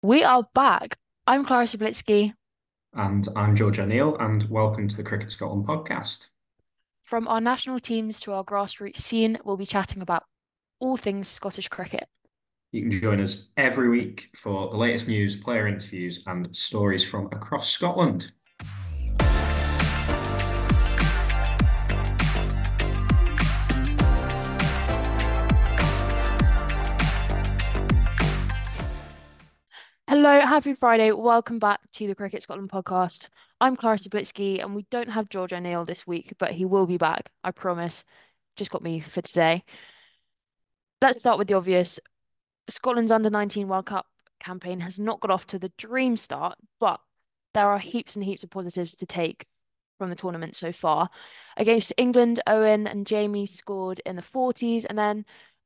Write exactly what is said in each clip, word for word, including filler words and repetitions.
We are back. I'm Clara Siblitsky. And I'm George O'Neill, and welcome to the Cricket Scotland podcast. From our national teams to our grassroots scene, we'll be chatting about all things Scottish cricket. You can join us every week for the latest news, player interviews, and stories from across Scotland. Hello, happy Friday. Welcome back to the Cricket Scotland podcast. I'm Clara Siblitsky, and we don't have George O'Neill this week, but he will be back, I promise. Just got me for today. Let's start with the obvious. Scotland's under nineteen World Cup campaign has not got off to the dream start, but there are heaps and heaps of positives to take from the tournament so far. Against England, Owen and Jamie scored in the forties, and then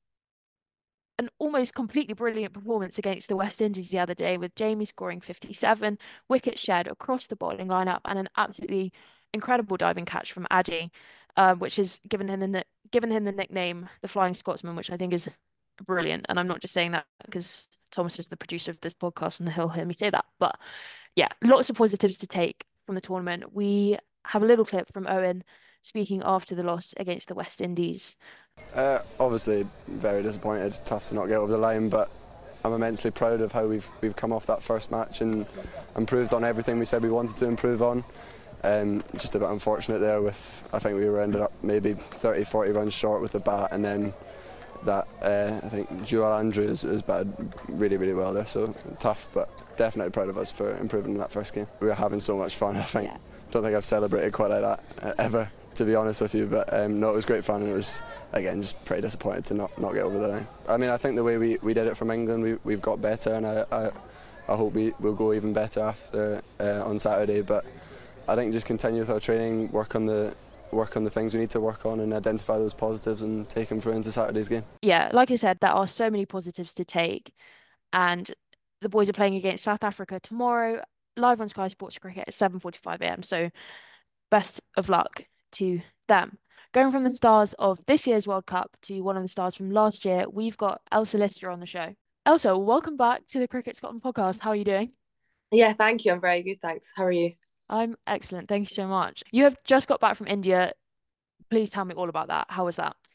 an almost completely brilliant performance against the West Indies the other day, with Jamie scoring fifty-seven, wickets shed across the bowling lineup, and an absolutely incredible diving catch from Addy, uh, which has given him the given him the nickname the Flying Scotsman, which I think is brilliant. And I'm not just saying that because Thomas is the producer of this podcast and he'll hear me say that. But yeah, lots of positives to take from the tournament. We have a little clip from Owen speaking after the loss against the West Indies. Uh, obviously, very disappointed. Tough to not get over the line, but I'm immensely proud of how we've we've come off that first match and improved on everything we said we wanted to improve on. Um, just a bit unfortunate there with, I think we were ended up maybe thirty, forty runs short with the bat, and then that uh, I think Joel Andrews has batted really, really well there. So tough, but definitely proud of us for improving in that first game. We were having so much fun. I think Yeah. don't think I've celebrated quite like that uh, ever, to be honest with you, but um, no, it was great fun, and it was, again, just pretty disappointed to not, not get over the line. I mean, I think the way we, we did it from England, we, we've got better, and I, I, I hope we will go even better after uh, on Saturday, but I think just continue with our training, work on the work on the things we need to work on, and identify those positives and take them through into Saturday's game. Yeah, like I said, there are so many positives to take, and the boys are playing against South Africa tomorrow, live on Sky Sports Cricket at seven forty-five a m. So best of luck to them. Going from the stars of this year's World Cup to one of the stars from last year, we've got Elsa Lister on the show. Elsa, welcome back to the Cricket Scotland podcast. How are you doing? Yeah, thank you. I'm very good, thanks. How are you? I'm excellent. Thank you so much. You have just got back from India. Please tell me all about that. How was that?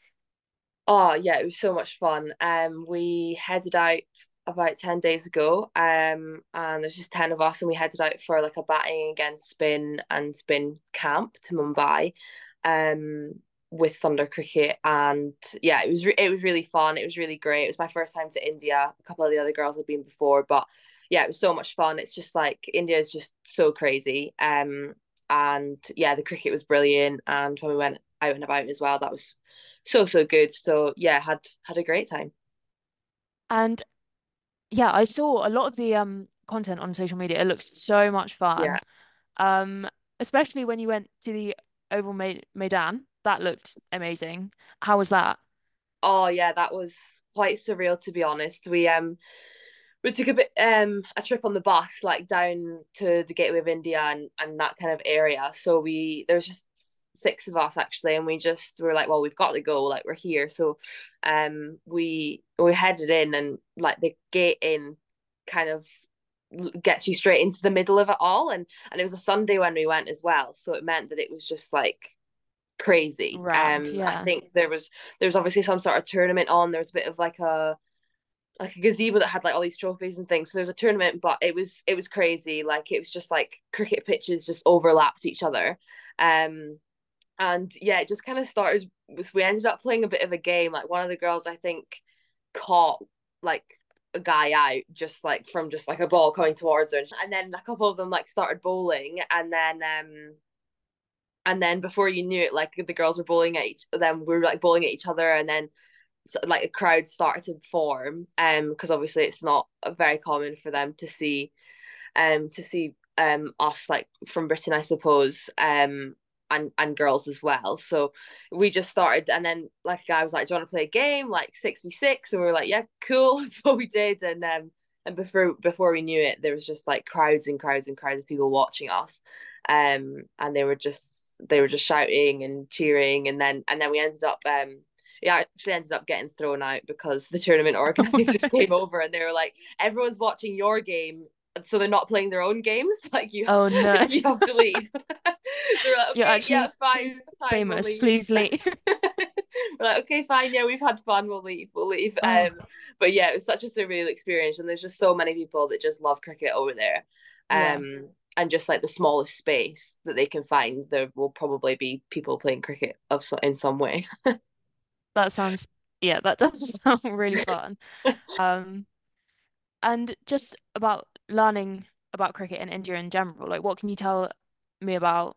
Oh, yeah, it was so much fun. Um, we headed out about ten days ago. Um, and there's just ten of us, and we headed out for like a batting against spin and spin camp to Mumbai, um, with Thunder Cricket. And yeah, it was re it was really fun. It was really great. It was my first time to India. A couple of the other girls had been before, but yeah, it was so much fun. It's just like India is just so crazy. Um, and yeah, the cricket was brilliant. And when we went out and about as well, that was so so good. So yeah, had had a great time. And yeah, I saw a lot of the um content on social media. It looks so much fun. Yeah. Um, especially when you went to the Oval Mai- Maidan. That looked amazing. How was that? Oh yeah, that was quite surreal to be honest. We um we took a bit um a trip on the bus like down to the Gateway of India and and that kind of area. So we there was just six of us actually, and we just were like, well, we've got to go, like we're here. So um we we headed in, and like the gate in kind of gets you straight into the middle of it all, and and it was a Sunday when we went as well, so it meant that it was just like crazy. Rammed, Um, I yeah. think there was there was obviously some sort of tournament on. There was a bit of like a like a gazebo that had like all these trophies and things. So there was a tournament, but it was it was crazy. Like it was just like cricket pitches just overlapped each other. Um, and yeah, it just kind of started. Was we ended up playing a bit of a game. Like one of the girls, I think, caught like a guy out just like from just like a ball coming towards her, and then a couple of them like started bowling, and then um and then before you knew it, like the girls were bowling at each then we were like bowling at each other, and then so, like a crowd started to form, um because obviously it's not very common for them to see um to see um us like from Britain, I suppose, um and and girls as well. So we just started, and then like a guy was like, do you want to play a game like six v six? And we were like, yeah, cool. That's what we did. And um and before before we knew it, there was just like crowds and crowds and crowds of people watching us, um and they were just they were just shouting and cheering. And then and then we ended up um he actually ended up getting thrown out because the tournament organisers came over and they were like, everyone's watching your game, so they're not playing their own games. Like you, Oh no. you have to leave. So we're like, You're okay, yeah, actually fine, too fine, we'll famous. leave. Please leave. We're like, okay, fine, yeah, we've had fun, we'll leave, we'll leave. Oh, Um, but yeah, it was such a surreal experience, and there's just so many people that just love cricket over there. yeah. Um, and just like the smallest space that they can find, there will probably be people playing cricket of so- in some way. That sounds, yeah, that does sound really fun. Um, and just about learning about cricket in India in general, like what can you tell me about,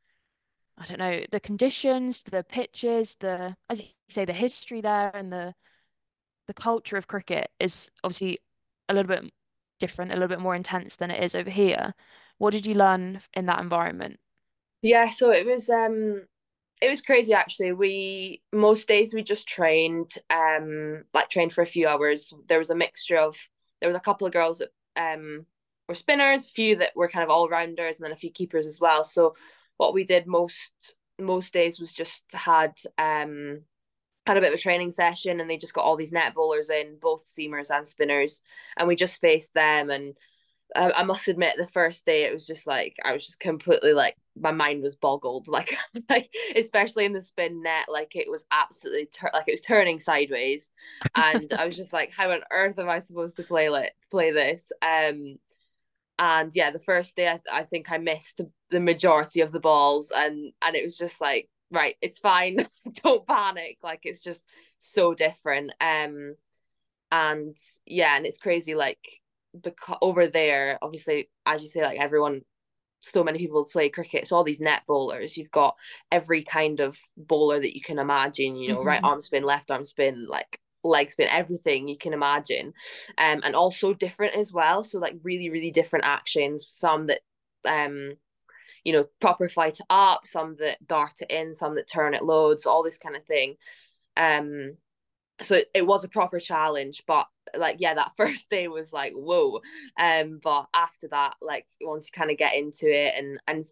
I don't know, the conditions, the pitches, the, as you say, the history there and the the culture of cricket is obviously a little bit different, a little bit more intense than it is over here. What did you learn in that environment? Yeah, so it was um it was crazy actually. We most days we just trained, um, like trained for a few hours. There was a mixture of there was a couple of girls that um were spinners, a few that were kind of all rounders, and then a few keepers as well. So what we did most most days was just had um had a bit of a training session, and they just got all these net bowlers in, both seamers and spinners, and we just faced them. And I, I must admit, the first day it was just like I was just completely like my mind was boggled, like like especially in the spin net, like it was absolutely tur- like it was turning sideways, and I was just like, how on earth am I supposed to play like play this? Um, and yeah, the first day I, I think I missed the majority of the balls, and and it was just like, right, it's fine, don't panic, like it's just so different. Um, and yeah, and it's crazy, like because over there, obviously, as you say, like everyone, so many people play cricket. So all these net bowlers, you've got every kind of bowler that you can imagine. You know, right Hmm. arm spin, left arm spin, like leg spin, everything you can imagine, um, and also different as well. So like really, really different actions. Some that um you know, proper flight up, some that dart it in, some that turn it loads, all this kind of thing. Um, so it, it was a proper challenge, but like yeah, that first day was like whoa. Um, but after that, like once you kind of get into it, and and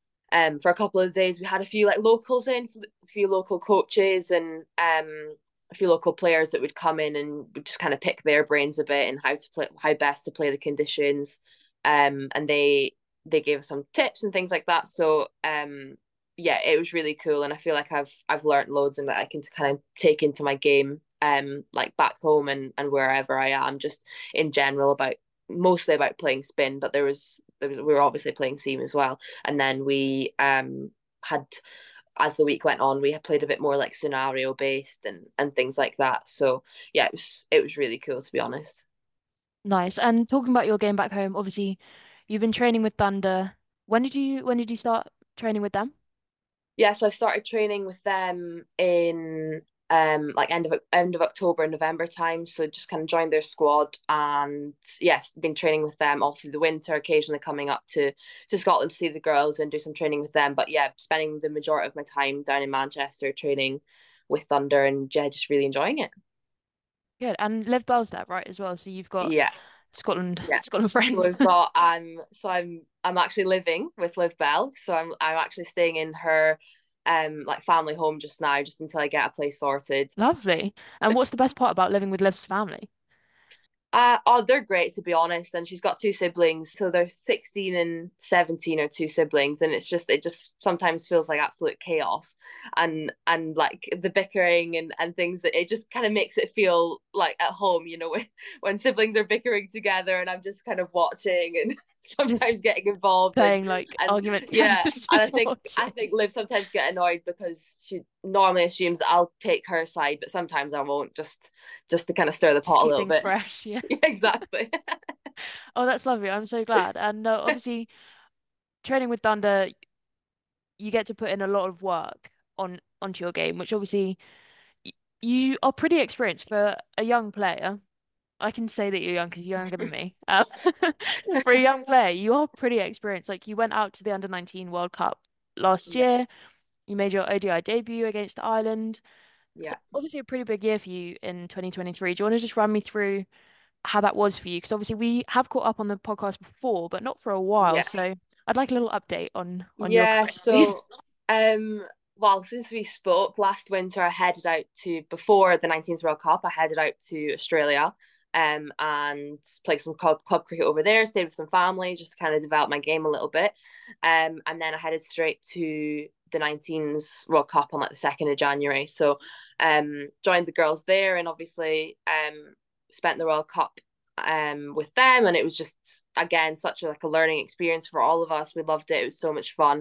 um for a couple of days we had a few like locals in, a few local coaches, and um a few local players that would come in and would just kind of pick their brains a bit and how to play, how best to play the conditions. Um, and they they gave us some tips and things like that. So um yeah, it was really cool, and I feel like I've I've learned loads and that I can kind of take into my game, um like back home and and wherever I am, just in general, about mostly about playing spin, but there was, there was we were obviously playing seam as well. And then we um had, as the week went on, we had played a bit more like scenario based and and things like that. So yeah, it was it was really cool, to be honest. Nice. And talking about your game back home, obviously you've been training with Thunder. When did you when did you start training with them? Yeah, so I started training with them in um like end of end of October and November time. So just kind of joined their squad, and yes, been training with them all through the winter, occasionally coming up to to Scotland to see the girls and do some training with them. But yeah, spending the majority of my time down in Manchester training with Thunder, and yeah, just really enjoying it. Good. And Liv Bell's there, right, as well. So you've got Yeah, Scotland yeah. Scotland So friends. we've got um so I'm I'm actually living with Liv Bell. So I'm I'm actually staying in her um like family home just now, just until I get a place sorted. Lovely. And what's the best part about living with Liv's family? Uh, oh, they're great, to be honest. And she's got two siblings, so they're sixteen and seventeen are two siblings, and it's just it just sometimes feels like absolute chaos, and and like the bickering and and things, that it just kind of makes it feel like at home, you know, when when siblings are bickering together, and I'm just kind of watching and Just sometimes getting involved, and playing like and argument. Yeah, yeah, just and I just think I watching. think Liv sometimes get annoyed because she normally assumes that I'll take her side, but sometimes I won't, just just to kind of stir the Just pot a keep little things bit. fresh. Yeah. Yeah, exactly. Oh, that's lovely. I'm so glad. And uh, obviously, training with Thunder, you get to put in a lot of work on onto your game, which obviously y you are pretty experienced for a young player. I can say that you're young because you're younger than me. Um, for a young player, you are pretty experienced. Like you went out to the under nineteen World Cup last Yeah, year. You made your O D I debut against Ireland. So yeah, obviously a pretty big year for you in twenty twenty-three. Do you want to just run me through how that was for you? Because obviously we have caught up on the podcast before, but not for a while. yeah, So I'd like a little update on on your yeah. career, please. So, um, well, since we spoke last winter, I headed out to before the nineteens World Cup. I headed out to Australia, um, and played some club, club cricket over there. Stayed with some family, just to kind of develop my game a little bit. Um, and then I headed straight to the nineteens World Cup on like the second of January. So, um, joined the girls there, and obviously, um, spent the World Cup um with them, and it was just again such a, like a learning experience for all of us. We loved it. It was so much fun.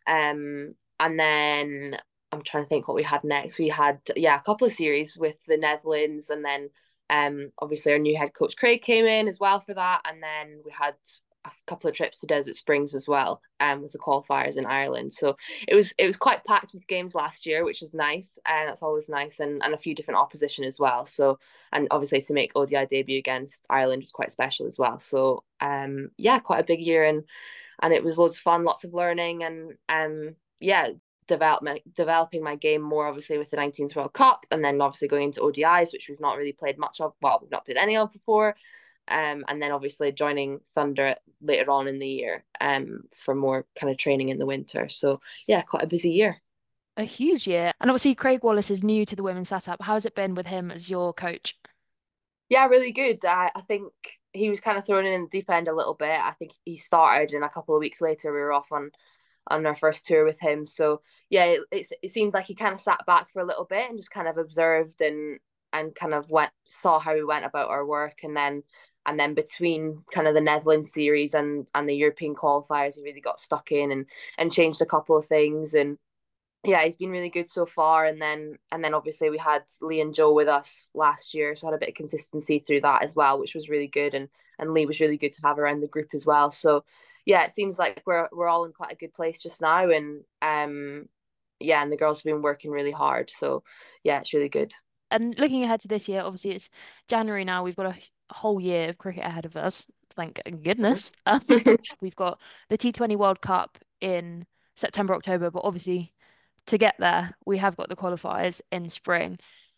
Um, and then I'm trying to think what we had next. We had, yeah, a couple of series with the Netherlands, and then um obviously our new head coach Craig came in as well for that. And then we had a couple of trips to Desert Springs as well, um, with the qualifiers in Ireland. So it was it was quite packed with games last year, which was nice, and that's always nice, and, and a few different opposition as well. So, and obviously to make O D I debut against Ireland was quite special as well. So um yeah, quite a big year, and and it was loads of fun, lots of learning, and um yeah, development developing my game more obviously with the nineteens World Cup, and then obviously going into O D Is, which we've not really played much of. Well, we've not played any of before. Um, and then obviously joining Thunder later on in the year, um, for more kind of training in the winter. So yeah, quite a busy year. A huge year. And obviously Craig Wallace is new to the women's setup. How's it been with him as your coach? Yeah, really good. I, I think he was kind of thrown in the deep end a little bit. I think he started, and a couple of weeks later we were off on on our first tour with him. So yeah, it, it, it seemed like he kind of sat back for a little bit and just kind of observed, and and kind of went saw how we went about our work. And then and then between kind of the Netherlands series and and the European qualifiers, he really got stuck in, and and changed a couple of things. And yeah, he's been really good so far. And then and then obviously we had Lee and Joe with us last year, so had a bit of consistency through that as well, which was really good. And and Lee was really good to have around the group as well. So yeah, it seems like we're we're all in quite a good place just now. And um yeah, and the girls have been working really hard. So yeah, it's really good. And looking ahead to this year, obviously it's January now. We've got a whole year of cricket ahead of us. Thank goodness. Um, we've got the T twenty World Cup in September, October, but obviously to get there, we have got the qualifiers in spring.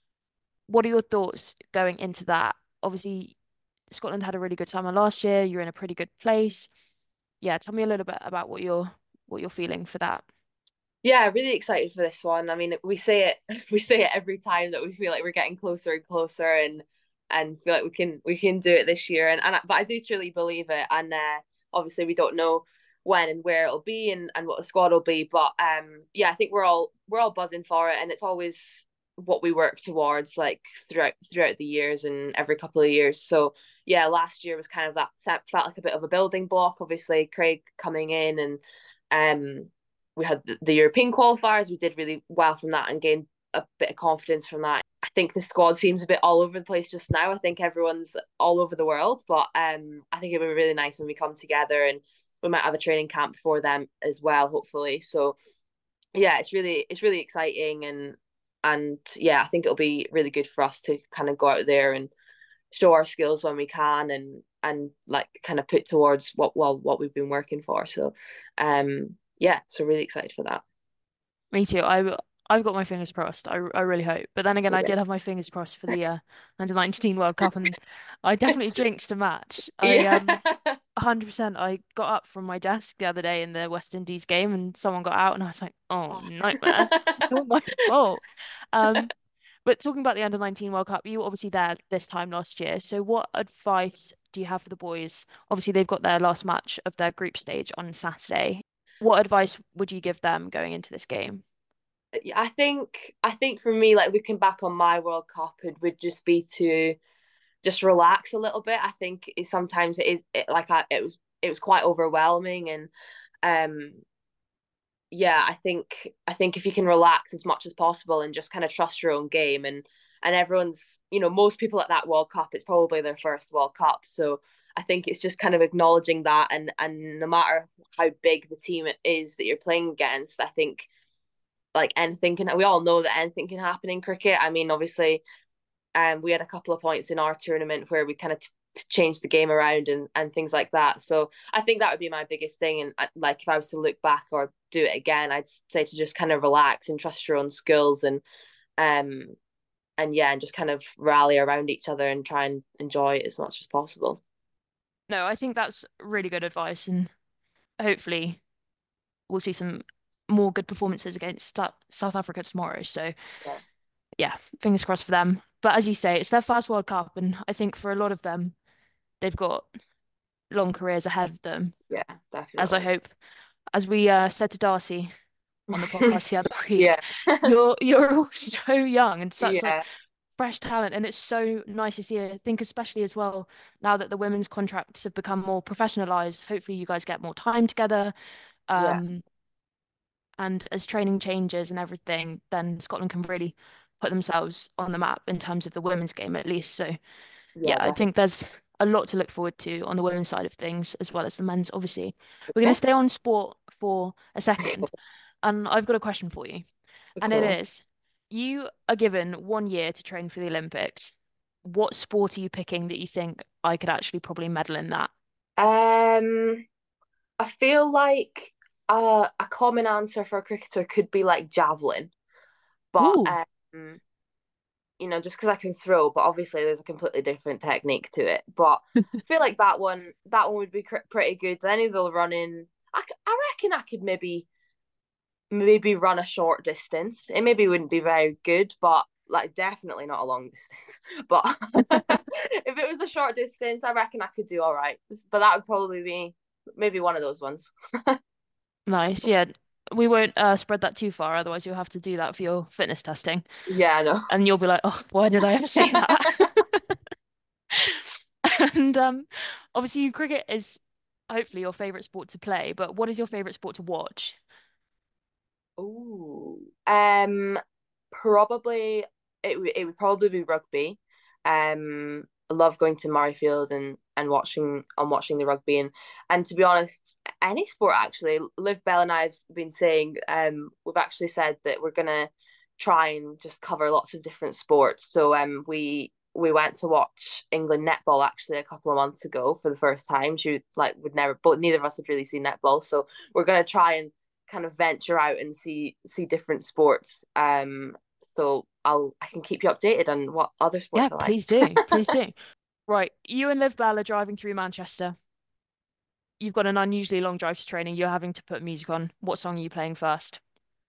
What are your thoughts going into that? Obviously, Scotland had a really good summer last year. You're in a pretty good place. Yeah, tell me a little bit about what you're what you're feeling for that. Yeah, really excited for this one. I mean, we say it we say it every time that we feel like we're getting closer and closer, and and feel like we can we can do it this year. And and but I do truly believe it. And uh, obviously we don't know when and where it'll be, and, and what the squad will be. But um yeah, I think we're all we're all buzzing for it, and it's always what we work towards, like throughout throughout the years and every couple of years. So yeah, last year was kind of that felt like a bit of a building block. Obviously, Craig coming in, and um we had the European qualifiers. We did really well from that and gained a bit of confidence from that. I think the squad seems a bit all over the place just now. I think everyone's all over the world, but um, I think it'll be really nice when we come together, and we might have a training camp for them as well, hopefully. So yeah, it's really it's really exciting, and and yeah, I think it'll be really good for us to kind of go out there and show our skills when we can, and and like kind of put towards what well what we've been working for. So um yeah, so really excited for that. Me too. I I've got my fingers crossed. I I really hope. But then again, I did have my fingers crossed for the uh, under nineteen World Cup, and I definitely jinxed a match. I Yeah. um one hundred percent. I got up from my desk the other day in the West Indies game, and someone got out, and I was like, oh, nightmare. It's all my fault. Um, but talking about the under nineteen World Cup, you were obviously there this time last year. So what advice do you have for the boys? Obviously, they've got their last match of their group stage on Saturday. What advice would you give them going into this game? I think I think for me, like looking back on my World Cup, it would just be to just relax a little bit. I think it, sometimes it is it, like I, it was it was quite overwhelming. And um yeah, I think I think if you can relax as much as possible and just kind of trust your own game, and and everyone's, you know, most people at that World Cup, it's probably their first World Cup. So I think it's just kind of acknowledging that, and and no matter how big the team is that you're playing against, I think like anything can we all know that anything can happen in cricket. I mean, obviously, um, we had a couple of points in our tournament where we kind of t- changed the game around, and and things like that. So I think that would be my biggest thing. And uh, like if I was to look back or do it again, I'd say to just kind of relax and trust your own skills, and um and yeah, and just kind of rally around each other and try and enjoy it as much as possible. No, I think that's really good advice, and hopefully we'll see some more good performances against Sta- South Africa tomorrow. So Yeah. yeah, fingers crossed for them. But as you say, it's their first World Cup, and I think for a lot of them, they've got long careers ahead of them. Yeah, As I definitely. hope, as we uh, said to Darcy on the podcast the other Yeah. week, you're you're all so young and such like Yeah. fresh talent, and it's so nice to see. I think especially as well now that the women's contracts have become more professionalized. Hopefully, you guys get more time together. Yeah. Um, and as training changes and everything, then Scotland can really put themselves on the map in terms of the women's game at least. So yeah, Yeah, I definitely. think there's a lot to look forward to on the women's side of things as well as the men's, obviously. We're going to Okay. stay on sport for a second, and I've got a question for you. And it Okay. is, you are given one year to train for the Olympics. What sport are you picking that you think I could actually probably medal in that? Um, I feel like uh, a common answer for a cricketer could be like javelin, but Ooh, um, you know, just because I can throw, but obviously there's a completely different technique to it. But I feel like that one, that one would be cr pretty good. Any of the running, I, c- I reckon I could maybe maybe run a short distance. It maybe wouldn't be very good, but like definitely not a long distance. But if it was a short distance, I reckon I could do all right. But that would probably be maybe one of those ones. nice. Yeah, we won't uh, spread that too far, otherwise you'll have to do that for your fitness testing. Yeah, I know. And you'll be like, oh, why did I ever say that? And um, obviously, cricket is hopefully your favorite sport to play, but what is your favorite sport to watch? Ooh. Um, probably it w it would probably be rugby. Um, I love going to Murrayfield and and watching and watching the rugby and and to be honest, any sport actually. Liv Bell and I have been saying um we've actually said that we're gonna try and just cover lots of different sports. So um we we went to watch England netball actually a couple of months ago for the first time. She was like would never, but neither of us had really seen netball. So we're gonna try and kind of venture out and see see different sports. Um, so I'll I can keep you updated on what other Yeah, sports I please like. do. Please do. Right, you and Liv Bell are driving through Manchester. You've got an unusually long drive to training. You're having to put music on. What song are you playing first?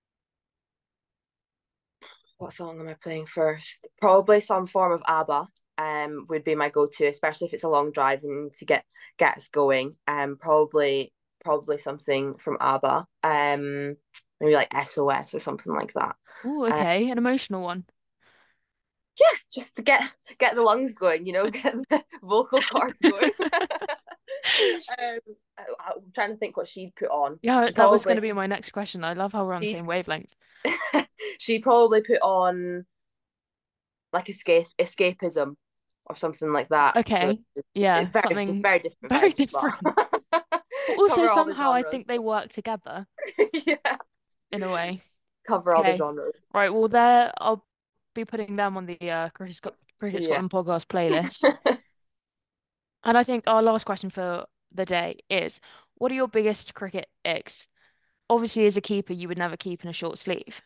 What song am I playing first? Probably some form of ABBA. Um, would be my go-to, especially if it's a long drive and to get get us going. Um, probably probably something from ABBA. Um, maybe like S O S or something like that. Ooh, Uh, okay, an emotional one. yeah, just to get get the lungs going, you know, get the vocal cords going. um, I, I'm trying to think what she'd put on. Yeah, She that was going probably to be my next question. I love how we're on the she same wavelength. she probably put on like escape escapism or something like that. So Okay, yeah, it's very just something very different very vibes, but different. But also cover all the somehow I think genres. they work together Yeah, in a way. cover all the Okay, genres. right. Well, there I'll be putting them on the uh, Cricket, Scot Cricket Yeah. Scotland podcast playlist. And I think our last question for the day is, what are your biggest cricket icks? Obviously, as a keeper, you would never keep in a short sleeve.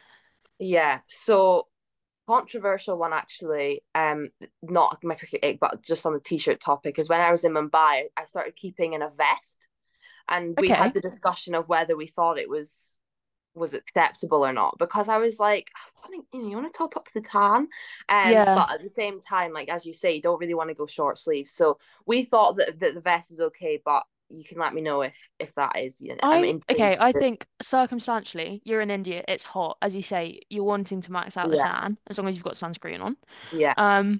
Yeah. So controversial one actually, um, not my cricket ick, but just on the t-shirt topic, is when I was in Mumbai, I started keeping in a vest, and we had Okay. the discussion of whether we thought it was was acceptable or not because I was like, I want to, you know, you want to top up the tan, um, Yeah. but at the same time, like as you say, you don't really want to go short sleeves. So we thought that, that the vest is okay, but you can let me know if if that is. You know, I'm I okay, intrigued. I To, think circumstantially, you're in India, it's hot. As you say, you're wanting to max out the yeah, tan as long as you've got sunscreen on. yeah. Um,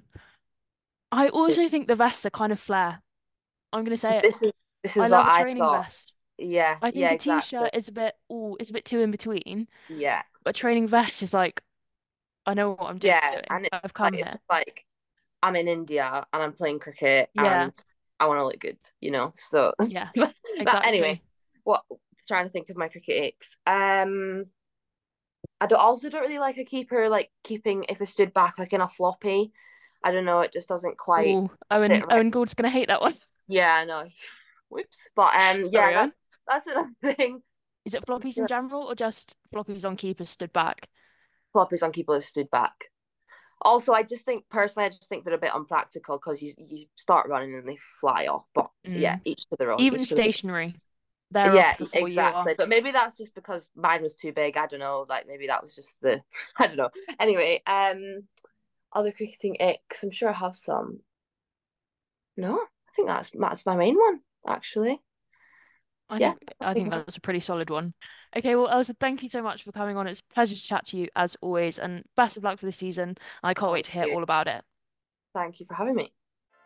I So also think the vests are kind of flare. I'm gonna say it. this is this I is what love a I training thought. vest. Yeah, I think yeah, a exactly. t-shirt is a bit, oh, it's a bit too in between. Yeah, But training vest is like, I know what I'm yeah, doing. and it's I've like come it's here. just like I'm in India and I'm playing cricket Yeah, and I want to look good, you know. So yeah, that anyway, exactly. what trying to think of my cricket aches. Um, I don't, also don't really like a keeper like keeping if they stood back like in a floppy. I don't know, it just doesn't quite Oh, sit Owen, right. Owen Gould's gonna hate that one. Yeah, I know. Whoops. But um, yeah, Sorry, that Owen. that's another thing. Is it floppies in general or just floppies on keepers stood back? Floppies on keepers stood back. Also, I just think personally, I just think they're a bit unpractical because you you start running and they fly off. But yeah, Mm. each to their own. Even Each to their stationary. They're Yeah, off before you are. exactly. But maybe that's just because mine was too big. I don't know. Like maybe that was just the I don't know. Anyway, um, other cricketing icks. I'm sure I have some. No, I think that's that's my main one actually. I Yeah, think I I think think that- that's a pretty solid one. Okay, well, Elsa, thank you so much for coming on. It's a pleasure to chat to you as always, and best of luck for the season. I can't wait thank to hear you. all about it. Thank you for having me.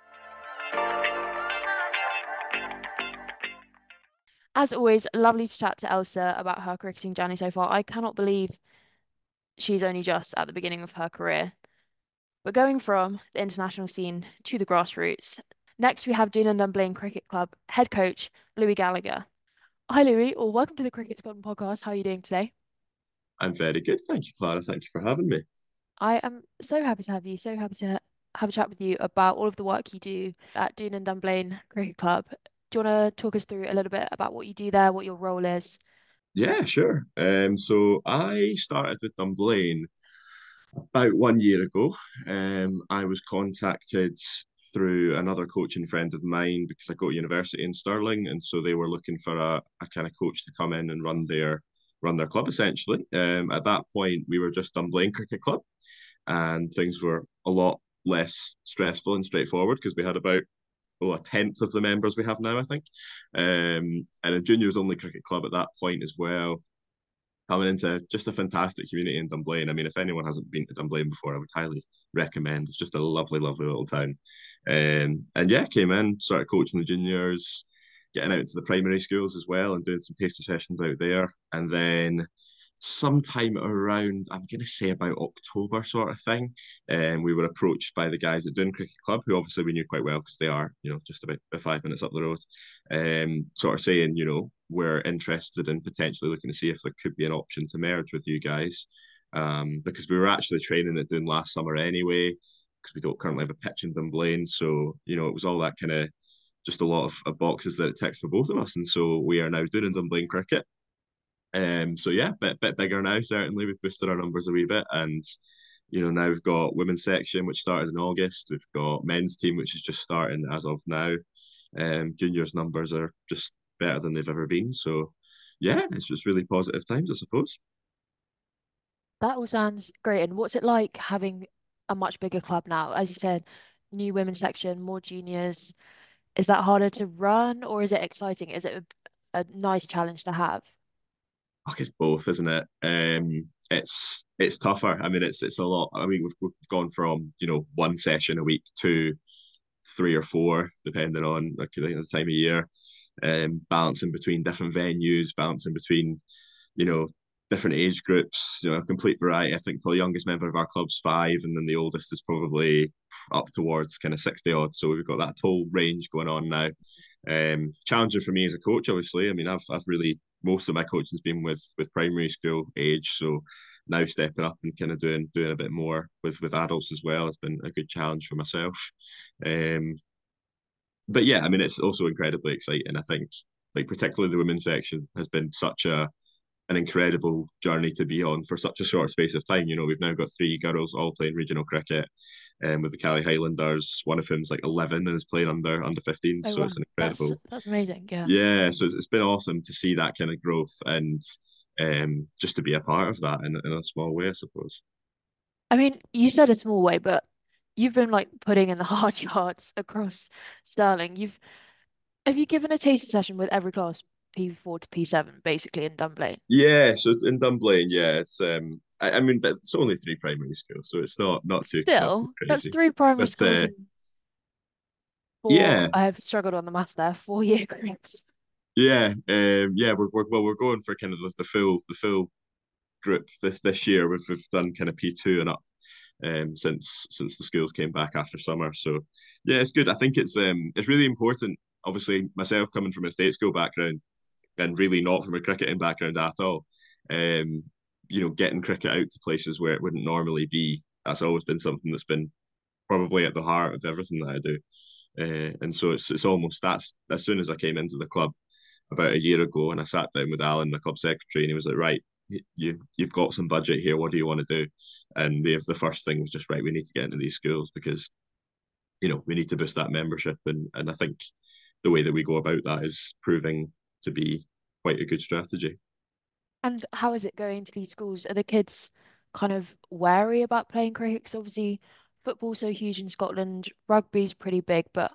As always, lovely to chat to Elsa about her cricketing journey so far. I cannot believe she's only just at the beginning of her career. But going from the international scene to the grassroots, next we have Doon and Dunblane Cricket Club head coach Louis Gallagher. Hi, Louis, or welcome to the Cricket Scotland podcast. How are you doing today? I'm very good. Thank you, Clara. Thank you for having me. I am so happy to have you, so happy to have a chat with you about all of the work you do at Doon and Dunblane Cricket Club. Do you want to talk us through a little bit about what you do there, what your role is? Yeah, sure. Um, so I started with Dunblane about one year ago. Um, I was contacted through another coaching friend of mine because I go to university in Stirling, and so they were looking for a, a kind of coach to come in and run their run their club essentially. Um, at that point, we were just Dunblane Cricket Club, and things were a lot less stressful and straightforward because we had about oh, a tenth of the members we have now, I think. Um, and a juniors only cricket club at that point as well. Coming into just a fantastic community in Dunblane. I mean, if anyone hasn't been to Dunblane before, I would highly recommend. It's just a lovely, lovely little town. Um, and yeah, came in, started coaching the juniors, getting out into the primary schools as well, and doing some taster sessions out there. And then sometime around, I'm going to say about October sort of thing, and um, we were approached by the guys at Doon Cricket Club, who obviously we knew quite well because they are, you know, just about five minutes up the road, um, sort of saying, you know, we're interested in potentially looking to see if there could be an option to merge with you guys, um, because we were actually training at Doon last summer anyway, because we don't currently have a pitch in Dunblane, so, you know, it was all that kind of just a lot of, of boxes that it ticks for both of us, and so we are now doing Dunblane cricket. Um, so yeah, bit bit bigger now. Certainly, we've boosted our numbers a wee bit, and you know now we've got women's section which started in August. We've got men's team which is just starting as of now. Um, juniors numbers are just better than they've ever been. So yeah, it's just really positive times, I suppose. That all sounds great. And what's it like having a much bigger club now? As you said, new women's section, more juniors. Is that harder to run or is it exciting? Is it a, a nice challenge to have? Fuck, it's both, isn't it? Um, it's it's tougher. I mean, it's it's a lot. I mean, we've we've gone from you know one session a week to three or four, depending on like the time of year, um, balancing between different venues, balancing between, you know, different age groups, you know, a complete variety. I think the youngest member of our club's five, and then the oldest is probably up towards kind of sixty odd. So we've got that whole range going on now. Um, challenging for me as a coach, obviously. I mean, I've I've really most of my coaching's been with with primary school age, so now stepping up and kind of doing doing a bit more with with adults as well has been a good challenge for myself. Um, but yeah, I mean, it's also incredibly exciting. I think, like particularly the women's section has been such a an incredible journey to be on for such a short space of time. You know, we've now got three girls all playing regional cricket, um, with the Cali Highlanders. One of whom's like eleven and is playing under under fifteens, Oh so wow, it's an that's incredible. that's amazing. Yeah. Yeah, so it's, it's been awesome to see that kind of growth and um, just to be a part of that in, in a small way, I suppose. I mean, you said a small way, but you've been like putting in the hard yards across Sterling. You've have you given a taster session with every class, P four to P seven, basically in Dunblane? Yeah, so in Dunblane, yeah, it's um, I, I mean, that's it's only three primary schools, so it's not not too not too Still, that's crazy. three primary But schools uh, and four. yeah, I have struggled on the maths there. Four year groups. yeah, um, yeah, we're, we're well, we're going for kind of the, the full the full group this this year. We've we've done kind of P two and up, um, since since the schools came back after summer. So yeah, it's good. I think it's um it's really important. Obviously, myself coming from a state school background and really not from a cricketing background at all. Um, you know, getting cricket out to places where it wouldn't normally be. That's always been something that's been probably at the heart of everything that I do. Uh, and so it's it's almost that's as soon as I came into the club about a year ago, and I sat down with Alan, the club secretary, and he was like, "Right, you you've got some budget here. What do you want to do?" And the the first thing was just right. We need to get into these schools because you know we need to boost that membership, and and I think the way that we go about that is proving to be quite a good strategy. And how is it going to these schools? Are the kids kind of wary about playing cricket? 'Cause obviously football's so huge in Scotland, rugby's pretty big, but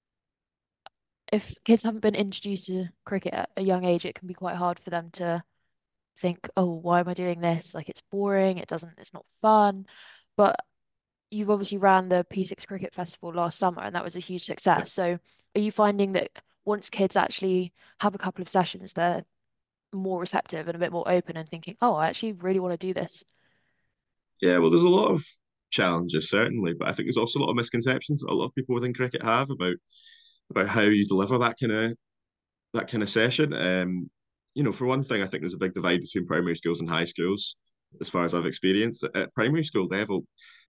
if kids haven't been introduced to cricket at a young age, it can be quite hard for them to think, oh, why am I doing this? Like it's boring, it doesn't, it's not fun. But you've obviously ran the P six Cricket Festival last summer and that was a huge Yeah. success. So are you finding that once kids actually have a couple of sessions, they're more receptive and a bit more open and thinking, oh, I actually really want to do this? Yeah, well, there's a lot of challenges certainly, but I think there's also a lot of misconceptions that a lot of people within cricket have about about how you deliver that kind of that kind of session. Um, you know, for one thing, I think there's a big divide between primary schools and high schools, as far as I've experienced. At primary school level,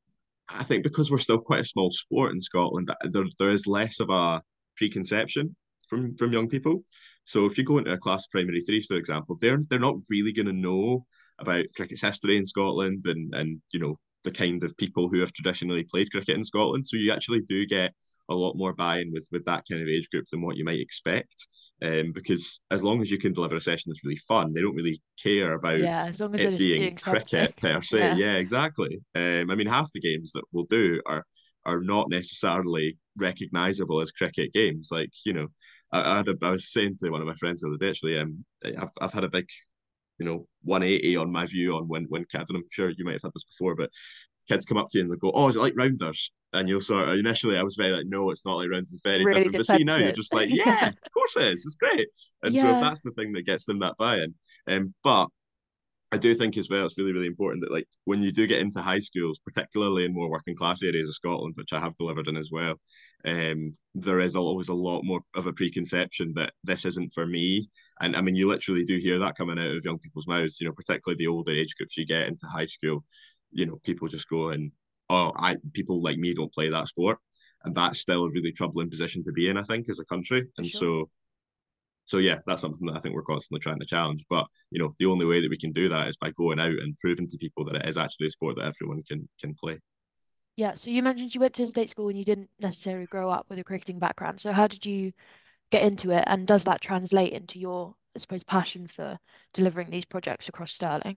I think because we're still quite a small sport in Scotland, there there is less of a preconception from from young people. So if you go into a class of primary threes, for example, they're they're not really going to know about cricket's history in Scotland and and you know the kind of people who have traditionally played cricket in Scotland. So you actually do get a lot more buy-in with with that kind of age group than what you might expect. Um, because as long as you can deliver a session that's really fun, they don't really care about Yeah, as long as they're it just being doing something. cricket per se. Yeah. Yeah, exactly. Um, I mean, half the games that we'll do are are not necessarily recognizable as cricket games. Like, you know, I, I had a, I was saying to one of my friends the other day, actually, um, I've I've had a big, you know, one eighty on my view on when when I I'm sure you might have had this before, but kids come up to you and they go, "Oh, is it like rounders?" And you'll sort of initially, I was very like, "No, it's not like rounders. It's very Really different." But see, now you're defensive. just like, "Yeah, Yeah. of course it is. It's great." And so if Yeah. that's the thing that gets them that buy-in, um, but I do think as well, it's really, really important that like when you do get into high schools, particularly in more working class areas of Scotland, which I have delivered in as well, um, there is always a lot more of a preconception that this isn't for me. And I mean, you literally do hear that coming out of young people's mouths, you know, particularly the older age groups you get into high school, you know, people just go and, oh, I people like me don't play that sport. And that's still a really troubling position to be in, I think, as a country. For And sure. so so yeah, that's something that I think we're constantly trying to challenge. But you know, the only way that we can do that is by going out and proving to people that it is actually a sport that everyone can can play. Yeah. So you mentioned you went to state school and you didn't necessarily grow up with a cricketing background. So how did you get into it? And does that translate into your, I suppose, passion for delivering these projects across Stirling?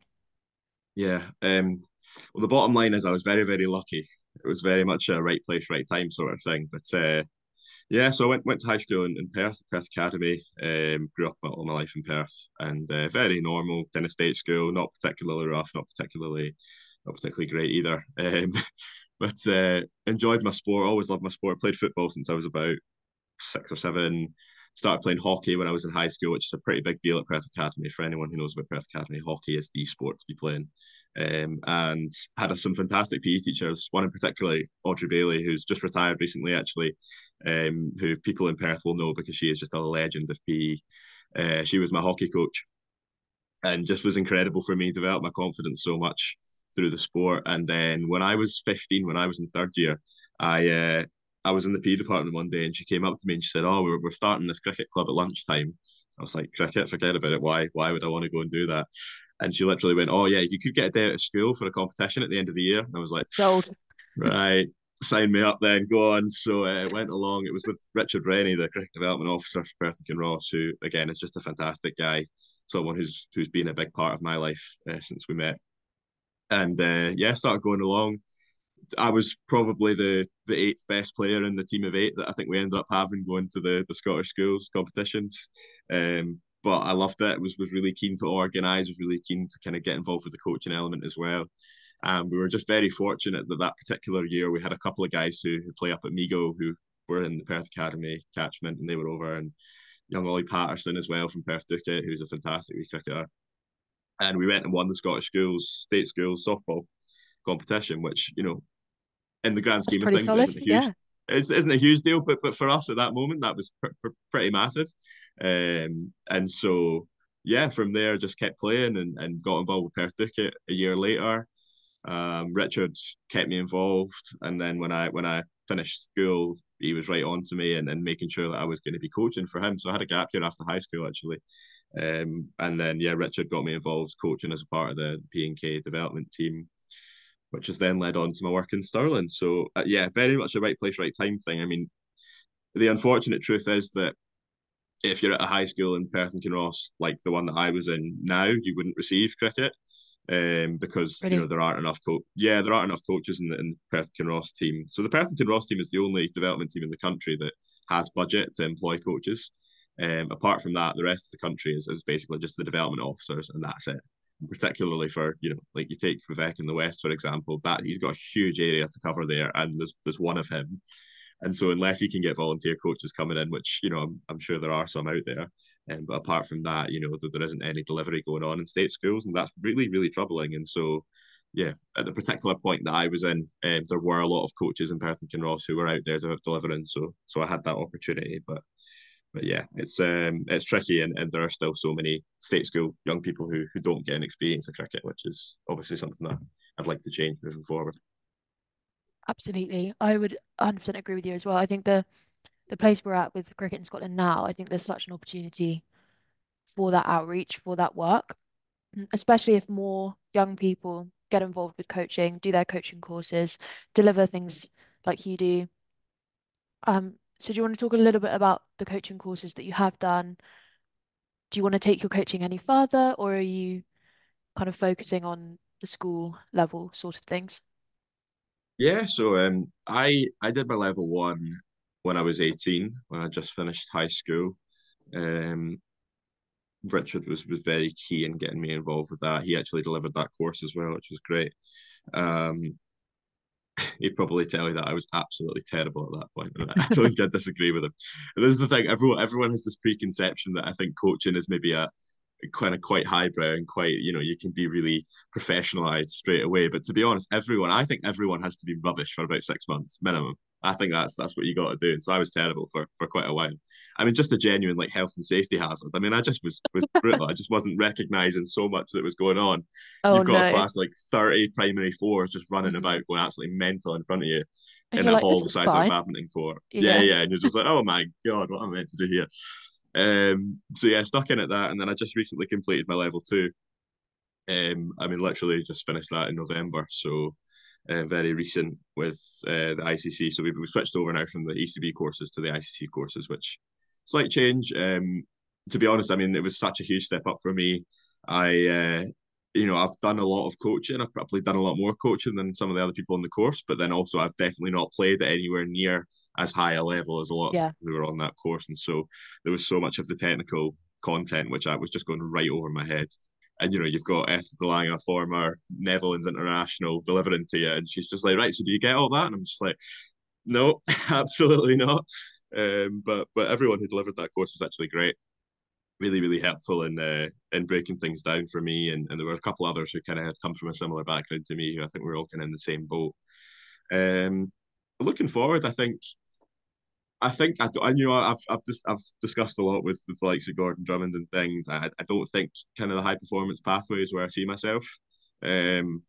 Yeah. Um, well, the bottom line is I was very, very lucky. It was very much a right place, right time sort of thing. But uh, yeah, so I went went to high school in, in Perth, Perth Academy. Um, grew up all my life in Perth, and uh, very normal kind of state school. Not particularly rough, not particularly, not particularly great either. Um, but uh, enjoyed my sport. Always loved my sport. Played football since I was about six or seven. Started playing hockey when I was in high school, which is a pretty big deal at Perth Academy. For anyone who knows about Perth Academy, hockey is the sport to be playing. Um, and had a, some fantastic P E teachers. One in particular, Audrey Bailey, who's just retired recently, actually, um, who people in Perth will know because she is just a legend of P E. Uh, she was my hockey coach, and just was incredible for me. Developed my confidence so much through the sport. And then when I was fifteen, when I was in third year, I uh, I was in the P E department one day, and she came up to me and she said, "Oh, we're we're starting this cricket club at lunchtime." I was like, "Cricket? Forget about it. Why? Why would I want to go and do that?" And she literally went, "Oh yeah, you could get a day out of school for a competition at the end of the year." And I was like, Sold. "Right." Sign me up then, go on. So uh, went along. It was with Richard Rennie, the cricket development officer for Perth and Kinross, who again is just a fantastic guy, someone who's who's been a big part of my life uh, since we met. And uh, yeah, started going along. I was probably the the eighth best player in the team of eight that I think we ended up having going to the the Scottish schools competitions. Um, but I loved it. Was was really keen to organise. Was really keen to kind of get involved with the coaching element as well. And we were just very fortunate that that particular year we had a couple of guys who, who play up at Migo who were in the Perth Academy catchment, and they were over, and young Ollie Patterson as well from Perth Duquet, who's a fantastic wee cricketer. And we went and won the Scottish schools, state schools softball competition, which, you know, in the grand That's scheme of pretty things, solid. isn't a huge Yeah. is isn't a huge deal, but but for us at that moment, that was pr- pr- pretty massive. Um, and so yeah, from there, just kept playing and, and got involved with Perth Duquet a year later. Um, Richard kept me involved, and then when I when I finished school, he was right on to me and, and making sure that I was going to be coaching for him. So I had a gap year after high school actually, um, and then yeah, Richard got me involved coaching as a part of the P and K development team, which has then led on to my work in Stirling. So uh, yeah, very much a right place, right time thing. I mean, the unfortunate truth is that if you're at a high school in Perth and Kinross, like the one that I was in now, you wouldn't receive cricket um, because you know Really? there aren't enough co- yeah there aren't enough coaches in the, in the Perth and Kinross team. So the Perth and Kinross team is the only development team in the country that has budget to employ coaches. Um, apart from that, the rest of the country is, is basically just the development officers, and that's it. Particularly for you know, like you take Vivek in the West, for example, that he's got a huge area to cover there, and there's there's one of him. And so unless he can get volunteer coaches coming in, which, you know, I'm, I'm sure there are some out there, um, but apart from that, you know, there, there isn't any delivery going on in state schools, and that's really, really troubling. And so, yeah, at the particular point that I was in, um, there were a lot of coaches in Perth and Kinross who were out there delivering. So, so I had that opportunity, but but yeah, it's um it's tricky, and, and there are still so many state school young people who who don't get an experience of cricket, which is obviously something that I'd like to change moving forward. Absolutely. I would one hundred percent agree with you as well. I think the the place we're at with cricket in Scotland now, I think there's such an opportunity for that outreach, for that work, mm, especially if more young people get involved with coaching, do their coaching courses, deliver things like you do. Um, so do you want to talk a little bit about the coaching courses that you have done? Do you want to take your coaching any further, or are you kind of focusing on the school level sort of things? Yeah, so um, I I did my level one when I was eighteen, when I just finished high school. Um, Richard was was very key in getting me involved with that. He actually delivered that course as well, which was great. Um, he'd probably tell you that I was absolutely terrible at that point. And I don't think I disagree with him. And this is the thing: everyone everyone has this preconception that I think coaching is maybe a kind of quite highbrow and quite, you know, you can be really professionalized straight away. But to be honest, everyone, I think everyone has to be rubbish for about six months minimum. I think that's that's what you got to do. And so I was terrible for for quite a while. I mean, just a genuine like health and safety hazard. I mean, I just was was brutal. I just wasn't recognizing so much that was going on. Oh You've got a no. class like thirty primary fours just running Hmm. about, going absolutely mental in front of you And in you're a like, hall this the is size of a fine. badminton court. Yeah, Yeah. yeah. And you're just like, oh my God, what am I meant to do here? Um, so yeah, stuck in at that, and then I just recently completed my level two. Um, I mean, literally just finished that in November, so uh, very recent with uh, the I C C. So we've, we've switched over now from the E C B courses to the I C C courses, which slight change. Um, to be honest, I mean, it was such a huge step up for me. I, uh, you know, I've done a lot of coaching. I've probably done a lot more coaching than some of the other people in the course, but then also I've definitely not played at anywhere near as high a level as a lot of Yeah. people who were on that course, and so there was so much of the technical content which I was just going right over my head. And you know, you've got Esther de Lange, a former Netherlands international, delivering to you, and she's just like, right, so do you get all that? And I'm just like, no, absolutely not. Um, but but everyone who delivered that course was actually great, really really helpful in uh, in breaking things down for me, and, and there were a couple others who kind of had come from a similar background to me, who I think we're all kind of in the same boat. Um, looking forward, I think I think I, I you know I've I've just I've discussed a lot with with the likes of Gordon Drummond and things. I I don't think kind of the high performance pathway is where I see myself. Um,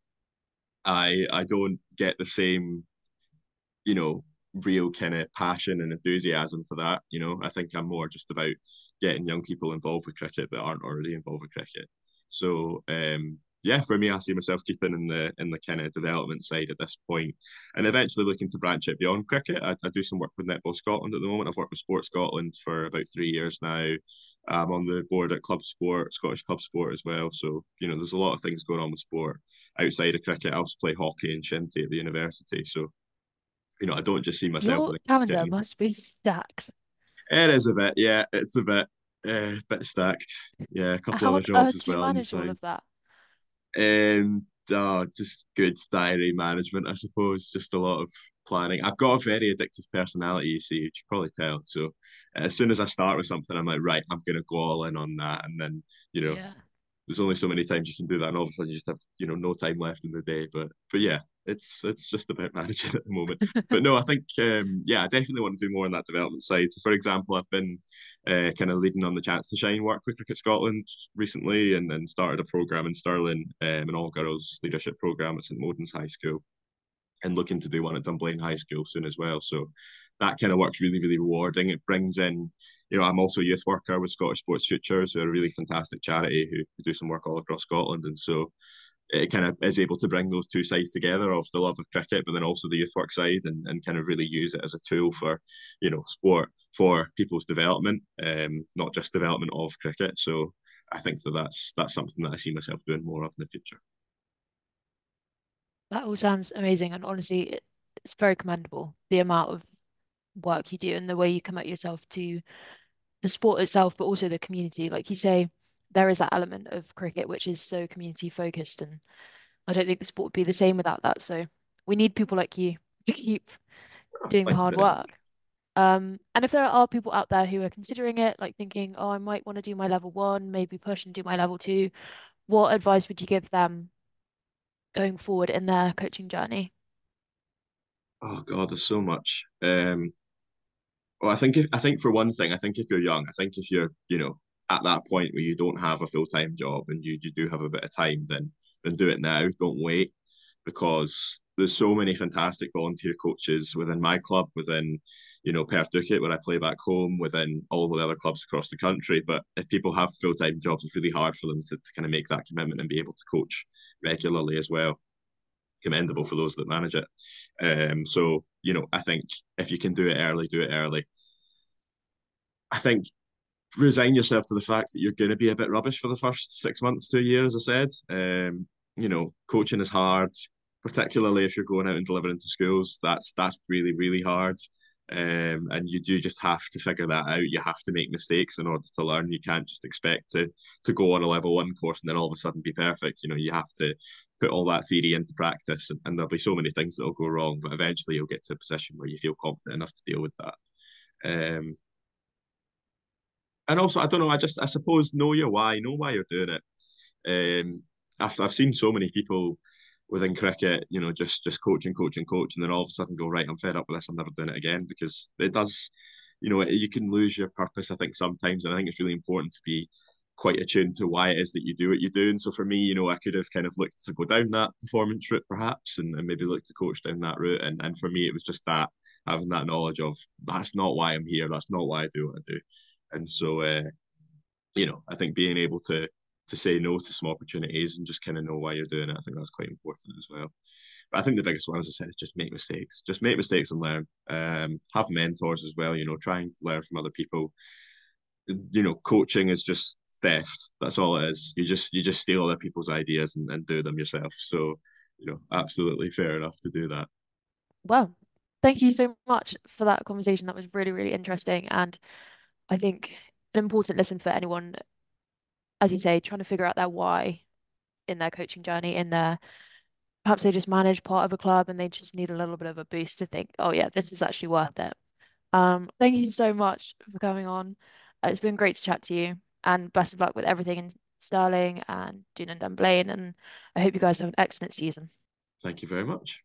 I I don't get the same, you know, real kind of passion and enthusiasm for that. You know, I think I'm more just about getting young people involved with cricket that aren't already involved with cricket. So um, yeah, for me, I see myself keeping in the in the kind of development side at this point, and eventually looking to branch it beyond cricket. I, I do some work with Netball Scotland at the moment. I've worked with Sport Scotland for about three years now. I'm on the board at Club Sport, Scottish Club Sport as well. So you know, there's a lot of things going on with sport outside of cricket. I also play hockey and shinty at the university. So you know, I don't just see myself Your in calendar getting. must be stacked. It is a bit, yeah, it's a bit, uh, bit stacked. Yeah, a couple How other on jobs earth as do you well on the manage all side. of that? Um, oh, just good diary management, I suppose. Just a lot of planning. I've got a very addictive personality, you see, you should probably tell. So uh, as soon as I start with something, I'm like, right, I'm gonna go all in on that, and then you know, Yeah. there's only so many times you can do that, and all of a sudden you just have you know no time left in the day. But but yeah, it's it's just about managing at the moment. But no, I think um, yeah, I definitely want to do more on that development side. So for example, I've been uh, kind of leading on the Chance to Shine work with Cricket Scotland recently, and then started a program in Stirling, um, an all girls leadership program at St Modens High School, and looking to do one at Dunblane High School soon as well. So that kind of work's really, really rewarding. It brings in, you know, I'm also a youth worker with Scottish Sports Futures, who are a really fantastic charity who, who do some work all across Scotland. And so it kind of is able to bring those two sides together of the love of cricket, but then also the youth work side, and, and kind of really use it as a tool for, you know, sport for people's development, um, not just development of cricket. So I think that that's that's something that I see myself doing more of in the future. That all sounds amazing, and honestly, it, it's very commendable, the amount of work you do and the way you commit yourself to the sport itself, but also the community. Like you say, there is that element of cricket which is so community focused, and I don't think the sport would be the same without that. So we need people like you to keep Oh, doing thank you hard very much. work. Um, and if there are people out there who are considering it, like thinking, oh, I might want to do my level one, maybe push and do my level two, what advice would you give them going forward in their coaching journey? Oh God, there's so much. Um, well, I think if I think for one thing, I think if you're young, I think if you're, you know, at that point where you don't have a full-time job and you, you do have a bit of time, then then do it now. Don't wait, because there's so many fantastic volunteer coaches within my club, within, you know, Perth Duquet, where I play back home, within all the other clubs across the country. But if people have full-time jobs, it's really hard for them to, to kind of make that commitment and be able to coach regularly as well. Commendable for those that manage it. Um, so, you know, I think if you can do it early, do it early. I think resign yourself to the fact that you're going to be a bit rubbish for the first six months to a year, as I said. Um, you know, coaching is hard, particularly if you're going out and delivering to schools. That's that's really, really hard. Um, and you do just have to figure that out. You have to make mistakes in order to learn. You can't just expect to to go on a level one course and then all of a sudden be perfect. You know, you have to put all that theory into practice, and, and there'll be so many things that will go wrong, but eventually you'll get to a position where you feel confident enough to deal with that. Um, and also, I don't know, I just, I suppose, know your why, know why you're doing it. Um, I've, I've seen so many people within cricket, you know, just just coaching, coaching, coach, and then all of a sudden go, right, I'm fed up with this, I'm never doing it again, because it does, you know, you can lose your purpose, I think, sometimes. And I think it's really important to be quite attuned to why it is that you do what you do. And so for me, you know, I could have kind of looked to go down that performance route perhaps, and, and maybe look to coach down that route. And, and for me, it was just that, having that knowledge of that's not why I'm here, that's not why I do what I do. And so, uh, you know, I think being able to to say no to some opportunities and just kind of know why you're doing it, I think that's quite important as well. But I think the biggest one, as I said, is just make mistakes. Just make mistakes and learn. Um, have mentors as well. You know, try and learn from other people. You know, coaching is just theft. That's all it is. You just you just steal other people's ideas and, and do them yourself. So, you know, absolutely fair enough to do that. Well, thank you so much for that conversation. That was really, really interesting. And I think an important lesson for anyone, as you say, trying to figure out their why in their coaching journey, in their perhaps they just manage part of a club and they just need a little bit of a boost to think, oh yeah, this is actually worth it. Um, thank you so much for coming on. Uh, It's been great to chat to you, and best of luck with everything in Stirling and Dune Dunblane, and I hope you guys have an excellent season. Thank you very much.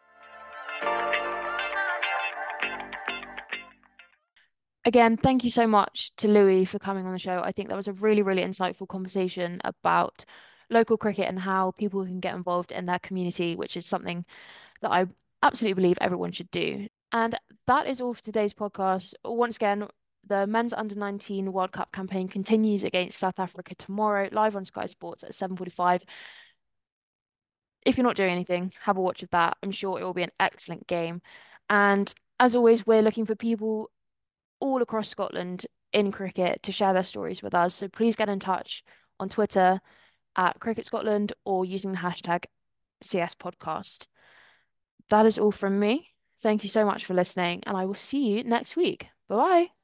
Again, thank you so much to Louis for coming on the show. I think that was a really, really insightful conversation about local cricket and how people can get involved in their community, which is something that I absolutely believe everyone should do. And that is all for today's podcast. Once again, the men's under nineteen World Cup campaign continues against South Africa tomorrow, live on Sky Sports at seven forty-five. If you're not doing anything, have a watch of that. I'm sure it will be an excellent game. And as always, we're looking for people all across Scotland in cricket to share their stories with us. So please get in touch on Twitter at Cricket Scotland or using the hashtag C S Podcast. That is all from me. Thank you so much for listening, and I will see you next week. Bye bye.